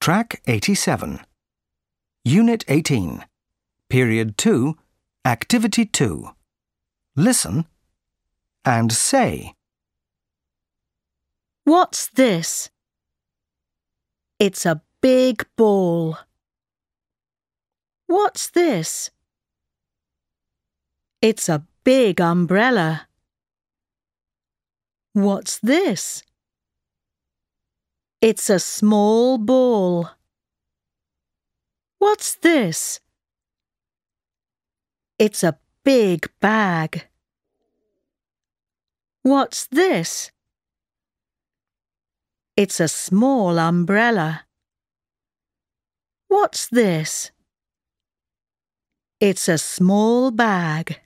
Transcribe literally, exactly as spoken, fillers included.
Track eighty-seven. Unit eighteen. Period two, Activity two. Listen and say. What's this? It's a big ball. What's this? It's a big umbrella. What's this? It's a small ball. What's this? It's a big bag. What's this? It's a small umbrella. What's this? It's a small bag.